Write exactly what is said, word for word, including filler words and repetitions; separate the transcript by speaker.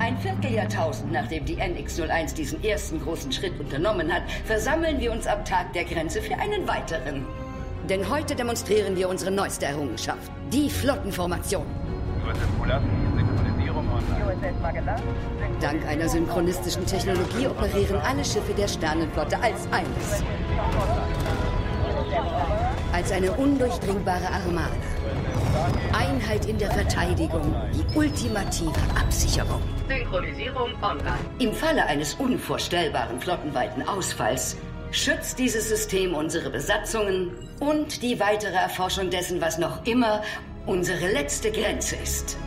Speaker 1: Ein Vierteljahrtausend, nachdem die N X null eins diesen ersten großen Schritt unternommen hat, versammeln wir uns am Tag der Grenze für einen weiteren. Denn heute demonstrieren wir unsere neueste Errungenschaft, die Flottenformation. Dank einer synchronistischen Technologie operieren alle Schiffe der Sternenflotte als eines. Als eine undurchdringbare Armada. Einheit in der Verteidigung, die ultimative Absicherung. Synchronisierung online. Im Falle eines unvorstellbaren flottenweiten Ausfalls schützt dieses System unsere Besatzungen und die weitere Erforschung dessen, was noch immer unsere letzte Grenze ist.